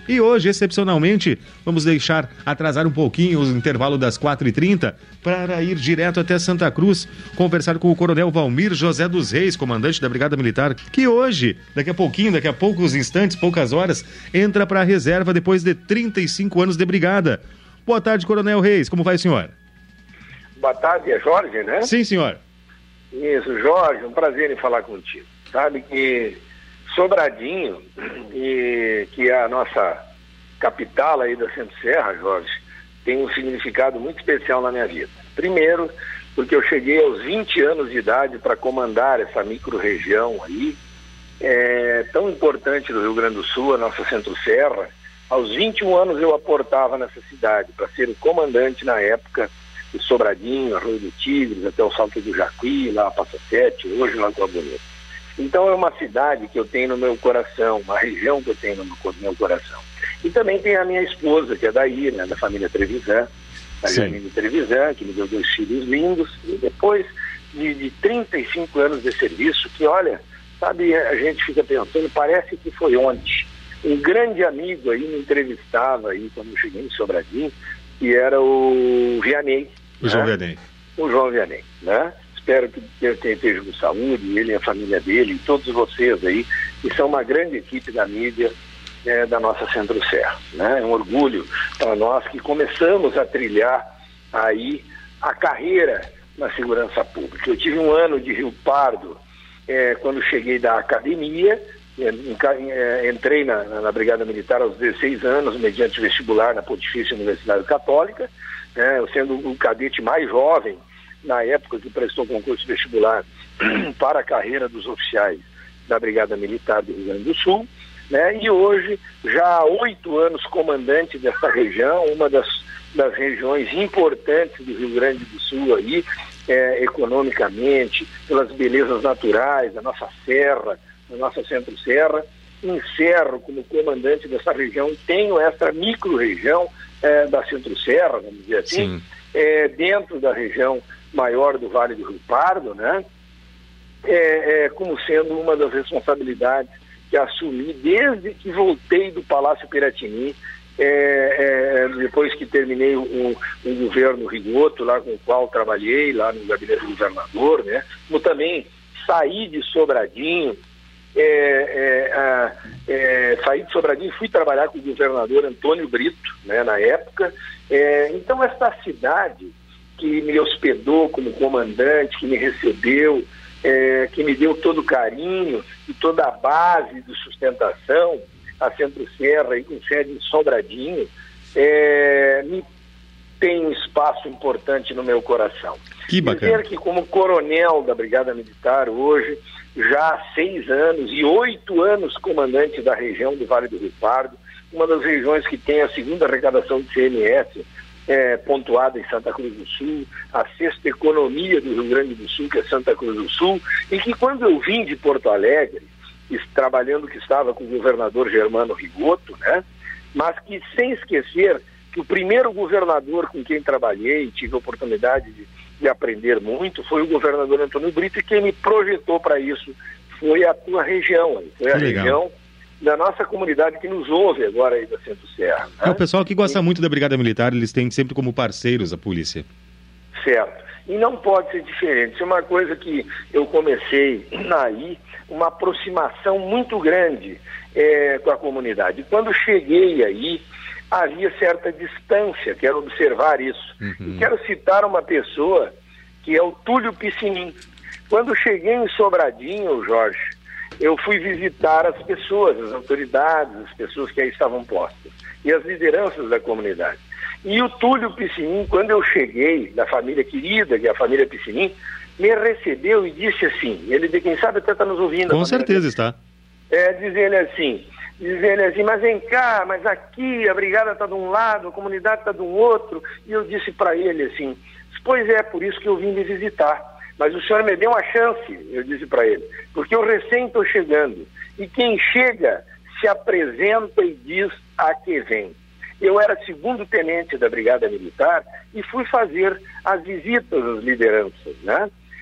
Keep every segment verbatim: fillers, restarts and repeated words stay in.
E hoje, excepcionalmente, vamos deixar atrasar um pouquinho o intervalo das quatro e trinta para ir direto até Santa Cruz, conversar com o Coronel Valmir José dos Reis, comandante da Brigada Militar, que hoje, daqui a pouquinho, daqui a poucos instantes, poucas horas, entra para a reserva depois de trinta e cinco anos de brigada. Boa tarde, Coronel Reis, como vai, senhor? Boa tarde, é Jorge, né? Sim, senhor. Isso, Jorge, um prazer em falar contigo. Sabe que Sobradinho, e, que é a nossa capital aí da Centro-Serra, Jorge, tem um significado muito especial na minha vida. Primeiro, porque eu cheguei aos vinte anos de idade para comandar essa micro-região aí, é, tão importante do Rio Grande do Sul, a nossa Centro-Serra. Aos vinte e um anos eu aportava nessa cidade para ser o comandante na época de Sobradinho, Arroio do Tigres, até o Salto do Jacuí, lá a Passa Sete, hoje Lagoa Bonita. Então é uma cidade que eu tenho no meu coração, uma região que eu tenho no meu coração. E também tem a minha esposa, que é daí, né, da família Trevisan, a Janine Trevisan, que me deu dois filhos lindos, e depois de, de trinta e cinco anos de serviço, que olha, sabe, a gente fica pensando, parece que foi ontem. Um grande amigo aí me entrevistava aí quando eu cheguei em Sobradinho, que era o Vianney. O né? João Vianney. O João Vianney, né? Espero que ele esteja com saúde, ele e a família dele, e todos vocês aí, que são uma grande equipe da mídia é, da nossa Centro-Serra, né? É um orgulho para nós que começamos a trilhar aí a carreira na segurança pública. Eu tive um ano de Rio Pardo é, quando cheguei da academia, entrei na, na Brigada Militar aos dezesseis anos, mediante vestibular na Pontifícia Universidade Católica, né? Eu sendo o cadete mais jovem na época que prestou concurso vestibular para a carreira dos oficiais da Brigada Militar do Rio Grande do Sul, né? E hoje, já há oito anos comandante dessa região, uma das, das regiões importantes do Rio Grande do Sul aí, é, economicamente, pelas belezas naturais, da nossa serra, da nossa Centro-Serra. Encerro como comandante dessa região, tenho essa micro-região é, da Centro-Serra, vamos dizer assim, é, dentro da região maior do Vale do Rio Pardo, né? É, é, como sendo uma das responsabilidades que assumi desde que voltei do Palácio Piratini, é, é, depois que terminei um, um governo Rigoto, lá com o qual trabalhei, lá no gabinete do governador, né? Como também saí de Sobradinho, é, é, a, é, saí de Sobradinho e fui trabalhar com o governador Antônio Brito, né, na época. É, então, essa cidade que me hospedou como comandante, que me recebeu, é, que me deu todo o carinho e toda a base de sustentação, a Centro-Serra, e com sede em Sobradinho, é, me tem um espaço importante no meu coração. Que bacana. Dizer que como coronel da Brigada Militar hoje, já há seis anos e oito anos comandante da região do Vale do Rio Pardo, uma das regiões que tem a segunda arrecadação de C M S, É, pontuada em Santa Cruz do Sul, a sexta economia do Rio Grande do Sul, que é Santa Cruz do Sul, e que quando eu vim de Porto Alegre, trabalhando que estava com o governador Germano Rigoto, né, mas que sem esquecer que o primeiro governador com quem trabalhei, tive a oportunidade de, de aprender muito, foi o governador Antônio Brito, e quem me projetou para isso foi a tua região, foi a que legal. região da nossa comunidade que nos ouve agora aí da Centro-Serra. Né? É, o pessoal que gosta e... muito da Brigada Militar, eles têm sempre como parceiros a polícia. Certo. E não pode ser diferente. Isso é uma coisa que eu comecei aí, uma aproximação muito grande é, com a comunidade. E quando cheguei aí, havia certa distância, quero observar isso. Uhum. E quero citar uma pessoa que é o Túlio Piscinin. Quando cheguei em Sobradinho, Jorge, eu fui visitar as pessoas, as autoridades, as pessoas que aí estavam postas, e as lideranças da comunidade. E o Túlio Piscinin, quando eu cheguei, da família querida, que é a família Piscinin, me recebeu e disse assim, ele, de quem sabe, até está nos ouvindo. Com certeza está. É, diz ele assim, diz ele assim, mas vem cá, mas aqui a brigada está de um lado, a comunidade está de um outro, e eu disse para ele assim, pois é, por isso que eu vim lhe visitar. Mas o senhor me deu uma chance, eu disse para ele, porque eu recém estou chegando. E quem chega se apresenta e diz a que vem. Eu era segundo tenente da Brigada Militar e fui fazer as visitas às lideranças, né?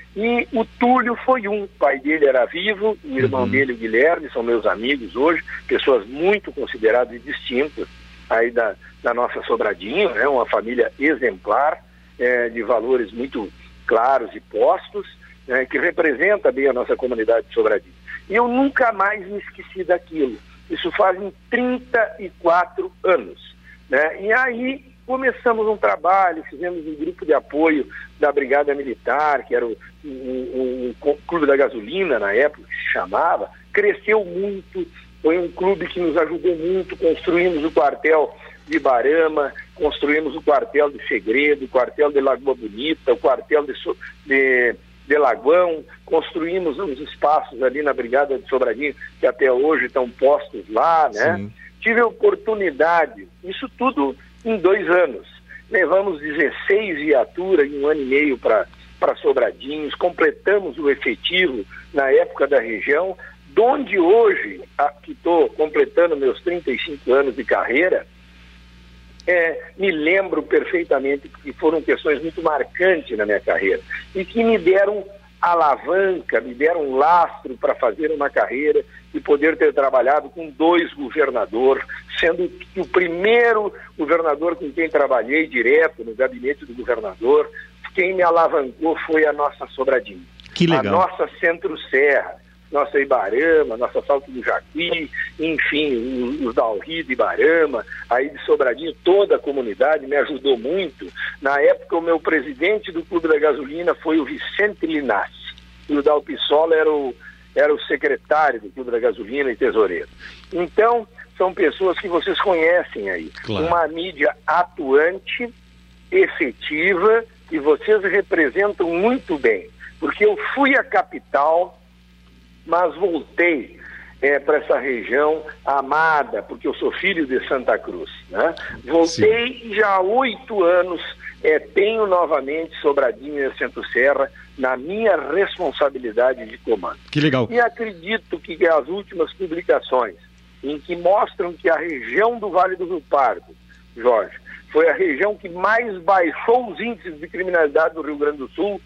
E o Túlio foi um, o pai dele era vivo, o irmão uhum. dele, o Guilherme, são meus amigos hoje, pessoas muito consideradas e distintas aí da, da nossa Sobradinho, né? Uma família exemplar, é, de valores muito claros e postos, né? Que representa bem a nossa comunidade de Sobradinho. E eu nunca mais me esqueci daquilo. Isso fazem trinta e quatro anos, né? E aí começamos um trabalho, fizemos um grupo de apoio da Brigada Militar, que era o, o, o, o Clube da Gasolina, na época, que se chamava, cresceu muito, foi um clube que nos ajudou muito, construímos o quartel de Barama, construímos o quartel de Segredo, o quartel de Lagoa Bonita, o quartel de, de, de Lagoão, construímos uns espaços ali na Brigada de Sobradinho, que até hoje estão postos lá, né? Sim. Tive a oportunidade, isso tudo em dois anos. Levamos dezesseis viaturas em um ano e meio para Sobradinhos, completamos o efetivo na época da região, donde hoje, a, que estou completando meus trinta e cinco anos de carreira, é, me lembro perfeitamente que foram questões muito marcantes na minha carreira e que me deram alavanca, me deram um lastro para fazer uma carreira e poder ter trabalhado com dois governadores, sendo que o primeiro governador com quem trabalhei direto no gabinete do governador, quem me alavancou foi a nossa Sobradinho. Que legal. A nossa Centro-Serra, nossa Ibarama, nossa Salto do Jacuí, enfim, os Dalri de Ibarama, aí de Sobradinho, toda a comunidade me ajudou muito. Na época, o meu presidente do Clube da Gasolina foi o Vicente Linassi, e o Dal Pissola era o, era o secretário do Clube da Gasolina e tesoureiro. Então, são pessoas que vocês conhecem aí. Claro. Uma mídia atuante, efetiva, e vocês representam muito bem, porque eu fui à capital, mas voltei é, para essa região amada, porque eu sou filho de Santa Cruz, né? Voltei Sim. e já há oito anos é, tenho novamente Sobradinho e Centro-Serra na minha responsabilidade de comando. Que legal. E acredito que as últimas publicações, em que mostram que a região do Vale do Rio Pardo, Jorge, foi a região que mais baixou os índices de criminalidade do Rio Grande do Sul,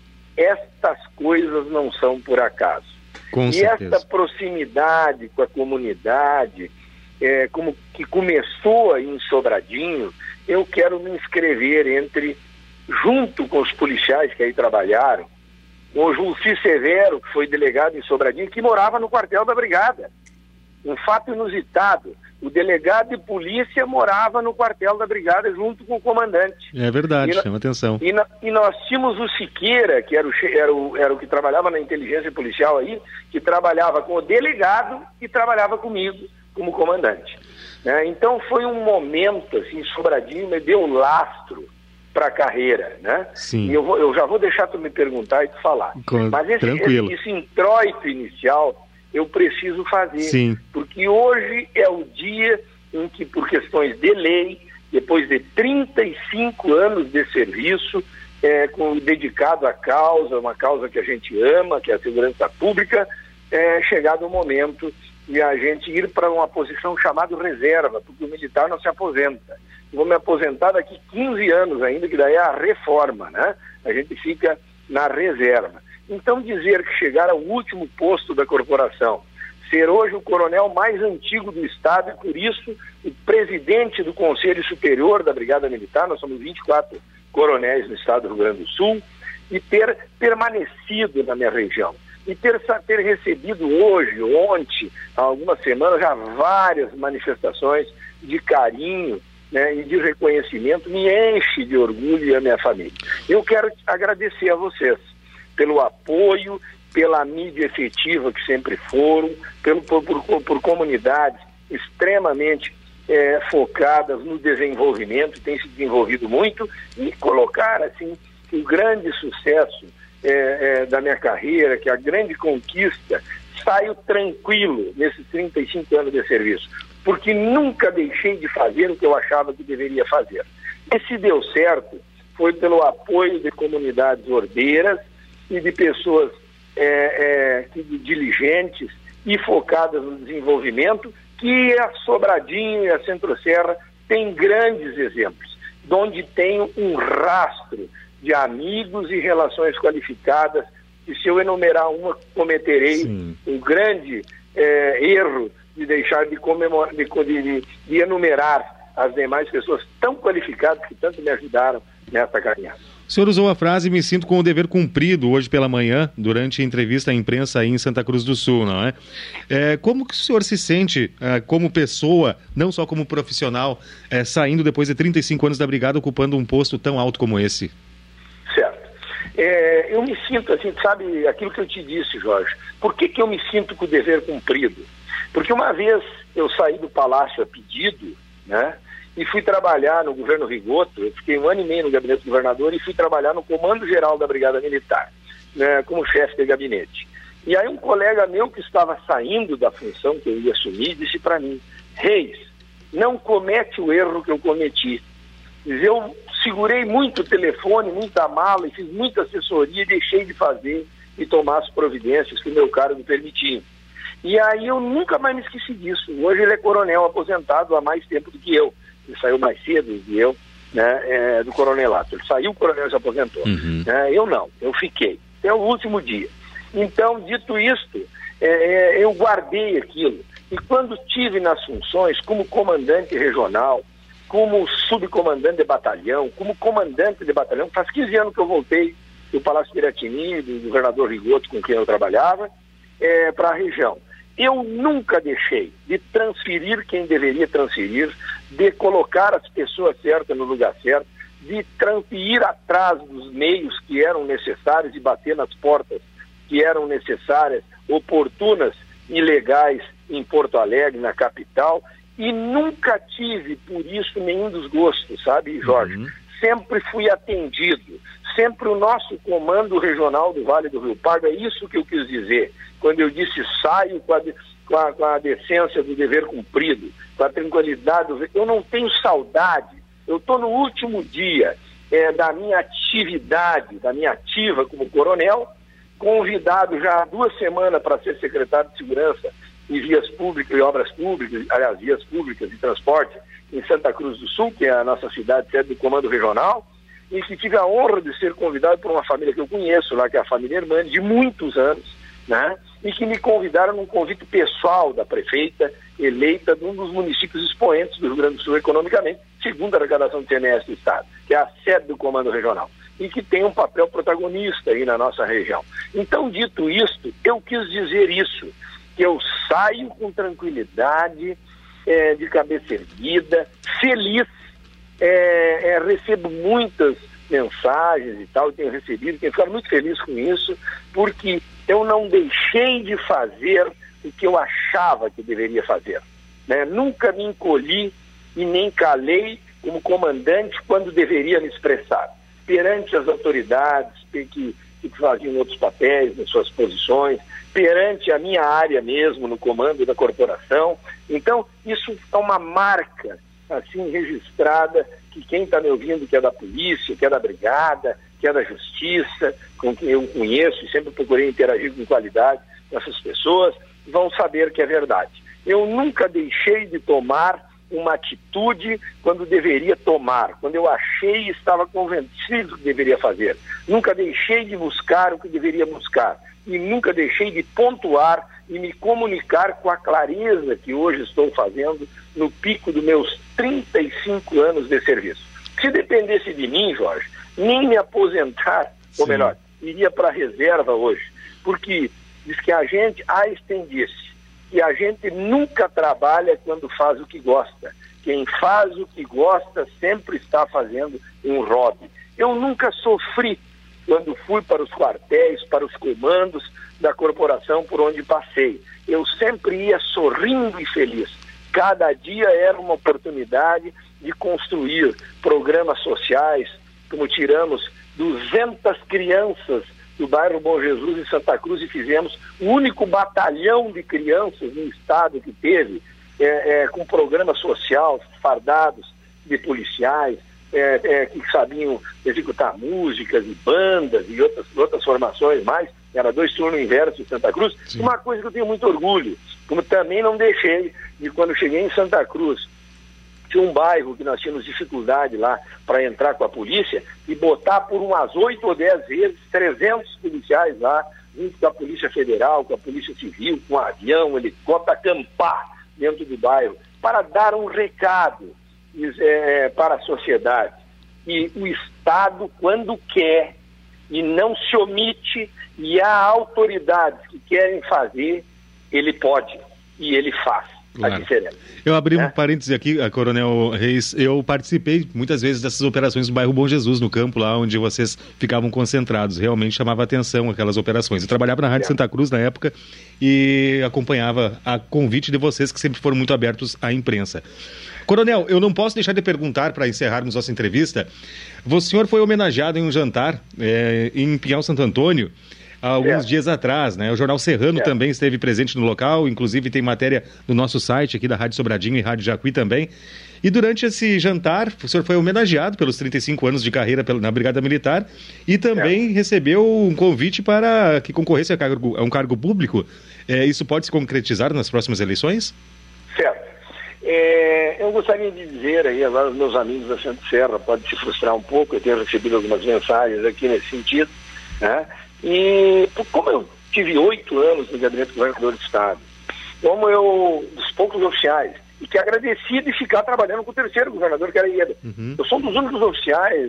estas coisas não são por acaso. Com e certeza. Esta proximidade com a comunidade, é, como que começou aí em Sobradinho, eu quero me inscrever entre, junto com os policiais que aí trabalharam, com o Julci Severo, que foi delegado em Sobradinho, que morava no quartel da Brigada. Um fato inusitado. O delegado de polícia morava no quartel da Brigada junto com o comandante. É verdade, e chama atenção. E, na, e nós tínhamos o Siqueira, que era o, era, o, era o que trabalhava na inteligência policial aí, que trabalhava com o delegado e trabalhava comigo como comandante. Né? Então foi um momento, assim, Sobradinho me deu lastro para a carreira, né? Sim. E eu, vou, eu já vou deixar tu me perguntar e tu falar. Com, Mas esse, tranquilo. esse, esse introito inicial eu preciso fazer, Sim. porque hoje é o dia em que, por questões de lei, depois de trinta e cinco anos de serviço, é, com, dedicado à causa, uma causa que a gente ama, que é a segurança pública, é chegado o momento de a gente ir para uma posição chamada reserva, porque o militar não se aposenta. Eu vou me aposentar daqui quinze anos ainda, que daí é a reforma, né? A gente fica na reserva. Então dizer que chegar ao último posto da corporação, ser hoje o coronel mais antigo do Estado e por isso o presidente do Conselho Superior da Brigada Militar, nós somos vinte e quatro coronéis no Estado do Rio Grande do Sul, e ter permanecido na minha região. E ter, ter recebido hoje, ontem, há algumas semanas, já várias manifestações de carinho, né, e de reconhecimento, me enche de orgulho e a minha família. Eu quero agradecer a vocês pelo apoio, pela mídia efetiva que sempre foram, pelo, por, por, por comunidades extremamente é, focadas no desenvolvimento, tem se desenvolvido muito, e colocar assim que o grande sucesso é, é, da minha carreira, que a grande conquista, saio tranquilo nesses trinta e cinco anos de serviço, porque nunca deixei de fazer o que eu achava que deveria fazer. E se deu certo, foi pelo apoio de comunidades ordeiras e de pessoas é, é, diligentes e focadas no desenvolvimento, que a Sobradinho e a Centro-Serra têm grandes exemplos, onde tem um rastro de amigos e relações qualificadas que se eu enumerar uma, cometerei Sim. um grande é, erro de deixar de, comemorar, de, de, de enumerar as demais pessoas tão qualificadas que tanto me ajudaram nessa caminhada. O senhor usou a frase "me sinto com o dever cumprido" hoje pela manhã, durante a entrevista à imprensa aí em Santa Cruz do Sul, não é? é como que o senhor se sente é, como pessoa, não só como profissional, é, saindo depois de trinta e cinco anos da Brigada, ocupando um posto tão alto como esse? Certo. É, eu me sinto assim, sabe, aquilo que eu te disse, Jorge, por que que eu me sinto com o dever cumprido? Porque uma vez eu saí do palácio a pedido, né? E fui trabalhar no governo Rigoto, eu fiquei um ano e meio no gabinete do governador e fui trabalhar no Comando Geral da Brigada Militar, né, como chefe de gabinete. E aí um colega meu que estava saindo da função que eu ia assumir disse para mim: Reis, não comete o erro que eu cometi. Eu segurei muito o telefone, muita mala e fiz muita assessoria e deixei de fazer e tomar as providências que o meu cargo permitia. E aí eu nunca mais me esqueci disso. Hoje ele é coronel aposentado há mais tempo do que eu. Ele saiu mais cedo do que eu, né, é, do coronelato. Ele saiu, o coronel se aposentou. Uhum. É, eu não, eu fiquei. Até o último dia. Então, dito isto, é, é, eu guardei aquilo. E quando tive nas funções, como comandante regional, como subcomandante de batalhão, como comandante de batalhão, faz quinze anos que eu voltei do Palácio Piratini, do governador Rigoto, com quem eu trabalhava, é, para a região. Eu nunca deixei de transferir quem deveria transferir, de colocar as pessoas certas no lugar certo, de transferir atrás dos meios que eram necessários e bater nas portas que eram necessárias, oportunas e legais em Porto Alegre, na capital, e nunca tive por isso nenhum desgosto, sabe, Jorge? Uhum. Sempre fui atendido, sempre o nosso comando regional do Vale do Rio Pardo, é isso que eu quis dizer, quando eu disse saio com a, com a, com a decência do dever cumprido, com a tranquilidade, do... eu não tenho saudade, eu estou no último dia é, da minha atividade, da minha ativa como coronel, convidado já há duas semanas para ser secretário de Segurança e Vias Públicas e Obras Públicas, aliás, Vias Públicas e Transporte, em Santa Cruz do Sul, que é a nossa cidade sede do Comando Regional, e que tive a honra de ser convidado por uma família que eu conheço lá, que é a família Hermani, de muitos anos, né? E que me convidaram num convite pessoal da prefeita eleita de um dos municípios expoentes do Rio Grande do Sul economicamente, segundo a arrecadação de C M S do Estado, que é a sede do Comando Regional, e que tem um papel protagonista aí na nossa região. Então, dito isto, eu quis dizer isso, que eu saio com tranquilidade, é, de cabeça erguida, feliz, é, é, recebo muitas mensagens e tal, tenho recebido, tenho ficado muito feliz com isso, porque eu não deixei de fazer o que eu achava que deveria fazer, né? Nunca me encolhi e nem calei como comandante quando deveria me expressar perante as autoridades que, que faziam outros papéis nas suas posições, perante a minha área mesmo no comando da corporação. Então, isso é uma marca assim registrada, que quem está me ouvindo, que é da polícia, que é da brigada, que é da justiça, com quem eu conheço e sempre procurei interagir com qualidade com essas pessoas, vão saber que é verdade. Eu nunca deixei de tomar uma atitude quando deveria tomar, quando eu achei e estava convencido que deveria fazer. Nunca deixei de buscar o que deveria buscar e nunca deixei de pontuar e me comunicar com a clareza que hoje estou fazendo no pico dos meus trinta e cinco anos de serviço. Se dependesse de mim, Jorge, nem me aposentar, Sim. ou melhor, iria para a reserva hoje, porque diz que a gente, Einstein disse, que a gente nunca trabalha quando faz o que gosta. Quem faz o que gosta sempre está fazendo um hobby. Eu nunca sofri quando fui para os quartéis, para os comandos da corporação por onde passei. Eu sempre ia sorrindo e feliz. Cada dia era uma oportunidade de construir programas sociais, como tiramos duzentas crianças do bairro Bom Jesus em Santa Cruz e fizemos o único batalhão de crianças no estado que teve, é, é, com programa social, fardados de policiais, é, é, que sabiam executar músicas e bandas e outras, outras formações mais. Era dois turnos inversos em Santa Cruz. Sim. Uma coisa que eu tenho muito orgulho, como também não deixei de, quando cheguei em Santa Cruz, tinha um bairro que nós tínhamos dificuldade lá para entrar com a polícia e botar por umas oito ou dez vezes trezentos policiais lá, junto com a Polícia Federal, com a Polícia Civil, com avião, helicóptero, acampar dentro do bairro, para dar um recado é, para a sociedade. E o Estado, quando quer, e não se omite, e há autoridades que querem fazer, ele pode, e ele faz. Claro. A diferença. Eu abri é? um parêntese aqui, Coronel Reis, eu participei muitas vezes dessas operações no bairro Bom Jesus, no campo lá onde vocês ficavam concentrados, realmente chamava atenção aquelas operações. Eu trabalhava na Rádio é. Santa Cruz na época e acompanhava a convite de vocês que sempre foram muito abertos à imprensa. Coronel, eu não posso deixar de perguntar, para encerrarmos nossa entrevista, o senhor foi homenageado em um jantar é, em Pinhal Santo Antônio, há alguns é. dias atrás, né? O Jornal Serrano é. também esteve presente no local, inclusive tem matéria no nosso site aqui da Rádio Sobradinho e Rádio Jacuí também. E durante esse jantar, o senhor foi homenageado pelos trinta e cinco anos de carreira na Brigada Militar e também é. recebeu um convite para que concorresse a, cargo, a um cargo público. É, isso pode se concretizar nas próximas eleições? Certo. É, eu gostaria de dizer aí, agora os meus amigos da Centro Serra podem se frustrar um pouco, eu tenho recebido algumas mensagens aqui nesse sentido, né? E como eu tive oito anos no gabinete do governador do estado, como eu, dos poucos oficiais, e que agradeci de ficar trabalhando com o terceiro governador, que era Ieda. Uhum. Eu sou um dos únicos oficiais,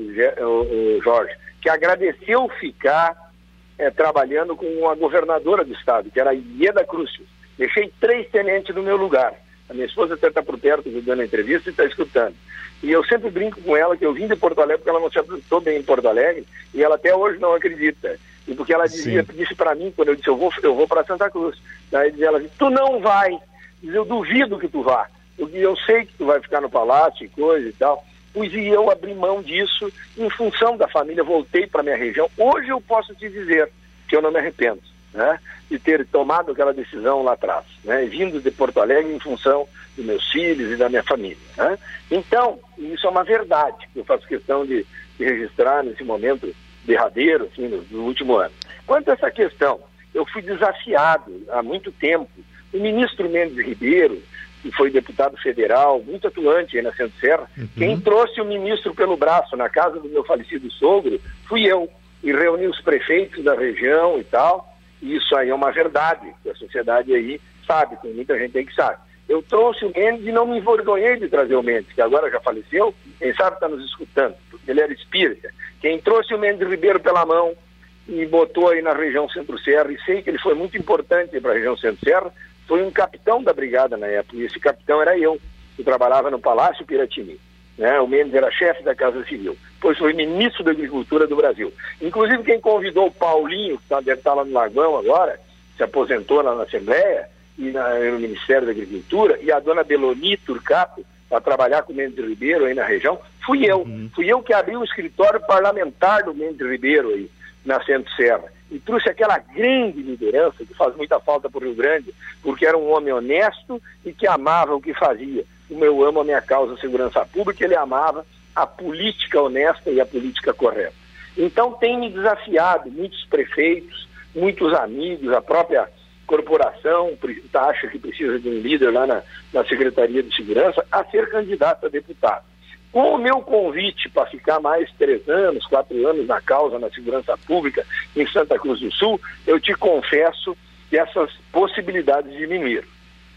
Jorge, que agradeceu ficar é, trabalhando com a governadora do estado, que era Ieda Crucius. Deixei três tenentes no meu lugar. A minha esposa até está por perto, dando a entrevista e está escutando. E eu sempre brinco com ela que eu vim de Porto Alegre porque ela não se apresentou bem em Porto Alegre e ela até hoje não acredita. E porque ela dizia, disse para mim, quando eu disse, eu vou, eu vou para Santa Cruz. Daí dizia ela, tu não vai. Diz, eu duvido que tu vá. Porque eu sei que tu vai ficar no palácio e coisa e tal. Pois e eu abri mão disso em função da família, voltei para minha região. Hoje eu posso te dizer que eu não me arrependo, né, de ter tomado aquela decisão lá atrás, né, vindo de Porto Alegre em função dos meus filhos e da minha família, né? Então, isso é uma verdade que eu faço questão de, de registrar nesse momento derradeiro, assim, no, no último ano. Quanto a essa questão, eu fui desafiado há muito tempo. O ministro Mendes Ribeiro, que foi deputado federal, muito atuante aí na Centro Serra, uhum. quem trouxe o ministro pelo braço na casa do meu falecido sogro, fui eu, e reuni os prefeitos da região e tal. Isso aí é uma verdade, que a sociedade aí sabe, tem muita gente aí que sabe. Eu trouxe o Mendes e não me envergonhei de trazer o Mendes, que agora já faleceu, quem sabe está nos escutando, porque ele era espírita. Quem trouxe o Mendes Ribeiro pela mão e botou aí na região Centro-Serra, e sei que ele foi muito importante para a região Centro-Serra, foi um capitão da brigada na época, e esse capitão era eu, que trabalhava no Palácio Piratini. Né? O Mendes era chefe da Casa Civil, depois foi ministro da Agricultura do Brasil. Inclusive quem convidou o Paulinho, que tá, deve estar lá no Lagão agora, se aposentou lá na Assembleia e na, no Ministério da Agricultura, e a dona Beloni Turcato, para trabalhar com o Mendes Ribeiro aí na região, fui eu. Uhum. Fui eu que abri o escritório parlamentar do Mendes Ribeiro aí na Centro-Serra. E trouxe aquela grande liderança que faz muita falta para o Rio Grande, porque era um homem honesto e que amava o que fazia. Como eu amo a minha causa segurança pública, ele amava a política honesta e a política correta. Então tem me desafiado muitos prefeitos, muitos amigos, a própria corporação acha que precisa de um líder lá na, na Secretaria de Segurança a ser candidato a deputado. Com o meu convite para ficar mais três anos, quatro anos na causa na segurança pública em Santa Cruz do Sul, eu te confesso que essas possibilidades diminuíram.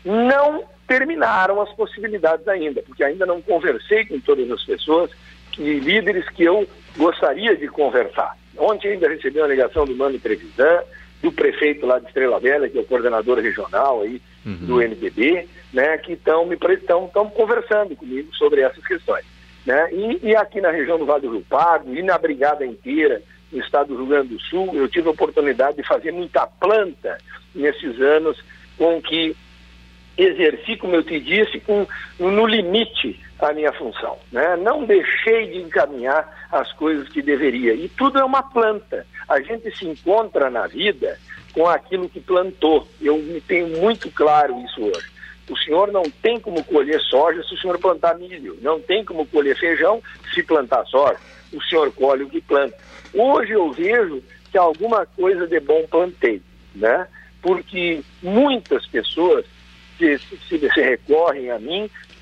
Não terminaram as possibilidades ainda, porque ainda não conversei com todas as pessoas e líderes que eu gostaria de conversar. Ontem ainda recebi uma ligação do Mano Trevisan, do prefeito lá de Estrela Velha, que é o coordenador regional aí uhum. do M D B, né, que estão me estão conversando comigo sobre essas questões. Né? E, e aqui na região do Vale do Rio Pardo, e na brigada inteira, no estado do Rio Grande do Sul, eu tive a oportunidade de fazer muita planta nesses anos com que exerci, como eu te disse, com, no limite a minha função. Né? Não deixei de encaminhar as coisas que deveria. E tudo é uma planta. A gente se encontra na vida com aquilo que plantou. Eu me tenho muito claro isso hoje. O senhor não tem como colher soja se o senhor plantar milho. Não tem como colher feijão se plantar soja. O senhor colhe o que planta. Hoje eu vejo que alguma coisa de bom plantei, né? Porque muitas pessoas que se, se recorrem a mim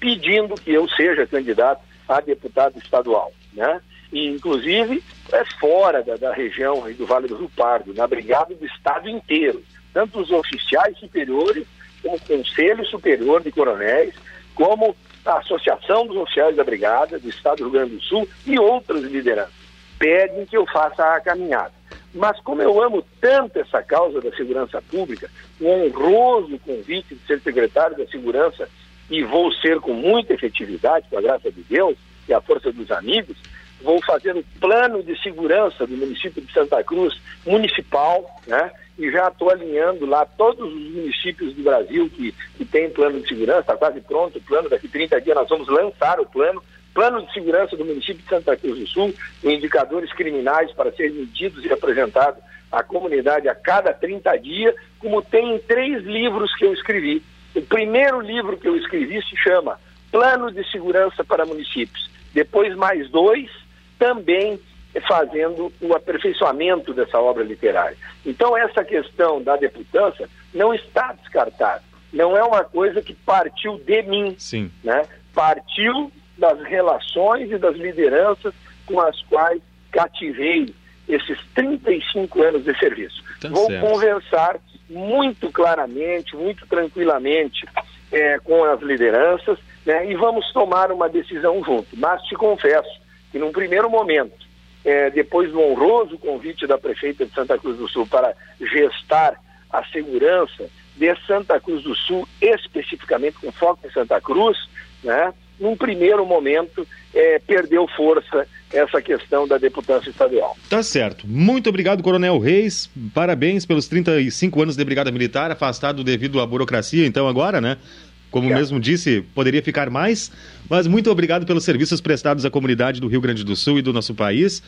pedindo que eu seja candidato a deputado estadual, né? E, inclusive, é fora da, da região aí do Vale do Rio Pardo, na brigada do estado inteiro, tanto os oficiais superiores, como o Conselho Superior de Coronéis, como a Associação dos Oficiais da Brigada do Estado do Rio Grande do Sul e outras lideranças pedem que eu faça a caminhada. Mas como eu amo tanto essa causa da segurança pública, um honroso convite de ser secretário da Segurança, e vou ser com muita efetividade, com a graça de Deus e a força dos amigos, vou fazer o plano de segurança do município de Santa Cruz municipal, né? E já estou alinhando lá todos os municípios do Brasil que, que têm plano de segurança, está quase pronto o plano, daqui trinta dias nós vamos lançar o plano, plano de segurança do município de Santa Cruz do Sul, com indicadores criminais para serem medidos e apresentados à comunidade a cada trinta dias, como tem em três livros que eu escrevi. O primeiro livro que eu escrevi se chama Plano de Segurança para Municípios. Depois mais dois, também fazendo o aperfeiçoamento dessa obra literária. Então essa questão da deputância não está descartada. Não é uma coisa que partiu de mim. Sim. Né? Partiu das relações e das lideranças com as quais cativei esses trinta e cinco anos de serviço. Tá Vou certo. conversar muito claramente, muito tranquilamente é, com as lideranças, né, e vamos tomar uma decisão junto. Mas te confesso que num primeiro momento, é, depois do honroso convite da prefeita de Santa Cruz do Sul para gestar a segurança de Santa Cruz do Sul, especificamente com foco em Santa Cruz, né, num primeiro momento é, perdeu força essa questão da deputância estadual. Tá certo. Muito obrigado, Coronel Reis. Parabéns pelos trinta e cinco anos de Brigada Militar, afastado devido à burocracia, então agora, né? Como Obrigado. mesmo disse, poderia ficar mais, mas muito obrigado pelos serviços prestados à comunidade do Rio Grande do Sul e do nosso país.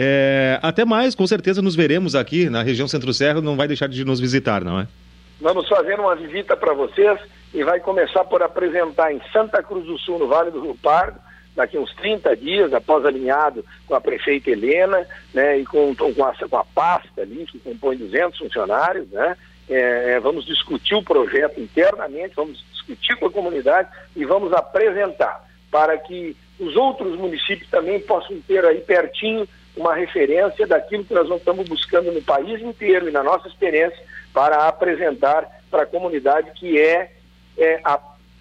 É, até mais, com certeza nos veremos aqui na região Centro-Serra, não vai deixar de nos visitar, não é? Vamos fazer uma visita para vocês e vai começar por apresentar em Santa Cruz do Sul, no Vale do Rio Pardo, daqui uns trinta dias, após alinhado com a prefeita Helena, né, e com, com, a, com a pasta ali, que compõe duzentos funcionários, né, é, vamos discutir o projeto internamente, vamos discutir com a comunidade e vamos apresentar para que os outros municípios também possam ter aí pertinho uma referência daquilo que nós estamos buscando no país inteiro e na nossa experiência para apresentar para a comunidade, que é, é a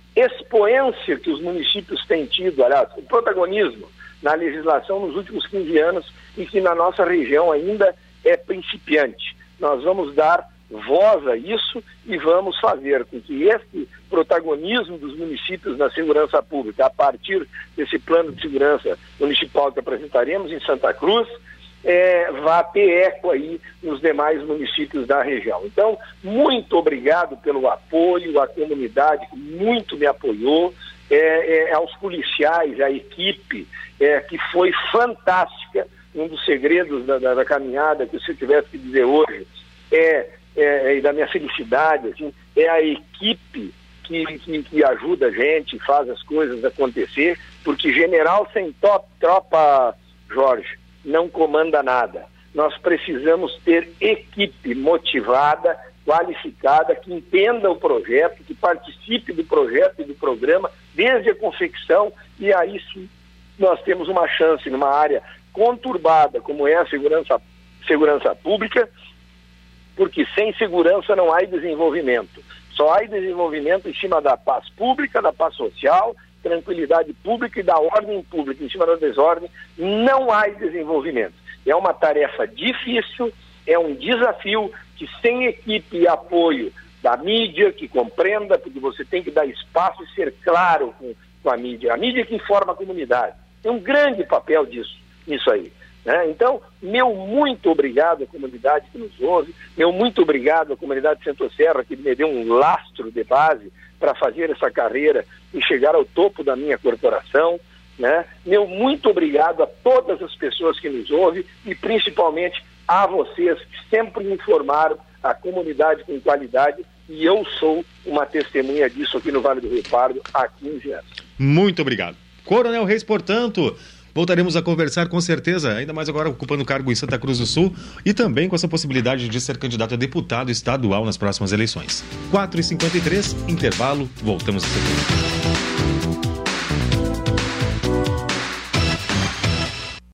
expoência que os municípios têm tido, aliás, o protagonismo na legislação nos últimos quinze anos e que na nossa região ainda é principiante. Nós vamos dar voz a isso e vamos fazer com que esse protagonismo dos municípios na segurança pública, a partir desse plano de segurança municipal que apresentaremos em Santa Cruz, é, vá ter eco aí nos demais municípios da região. Então, muito obrigado pelo apoio, à comunidade que muito me apoiou, é, é, aos policiais, à equipe, é, que foi fantástica. Um dos segredos da, da, da caminhada, que se eu tivesse que dizer hoje, é, é, é da minha felicidade, assim, é a equipe que, que, que ajuda a gente, faz as coisas acontecer, porque general sem top, tropa, Jorge, não comanda nada. Nós precisamos ter equipe motivada, qualificada, que entenda o projeto, que participe do projeto e do programa, desde a confecção, e aí sim nós temos uma chance numa área conturbada, como é a segurança, segurança pública, porque sem segurança não há desenvolvimento. Só há desenvolvimento em cima da paz pública, da paz social, tranquilidade pública e da ordem pública. Em cima da desordem não há desenvolvimento. É uma tarefa difícil, é um desafio que sem equipe e apoio da mídia, que compreenda, porque você tem que dar espaço e ser claro com, com a mídia. A mídia que informa a comunidade. Tem um grande papel disso, nisso aí. Né? Então, meu muito obrigado à comunidade que nos ouve, meu muito obrigado à comunidade de Centro-Serra, que me deu um lastro de base para fazer essa carreira e chegar ao topo da minha corporação. Né? Meu muito obrigado a todas as pessoas que nos ouvem e principalmente a vocês que sempre informaram a comunidade com qualidade, e eu sou uma testemunha disso aqui no Vale do Rio Pardo há quinze anos. Muito obrigado. Coronel Reis, portanto, voltaremos a conversar com certeza, ainda mais agora ocupando cargo em Santa Cruz do Sul e também com essa possibilidade de ser candidato a deputado estadual nas próximas eleições. quatro e cinquenta e três, intervalo, voltamos a seguir.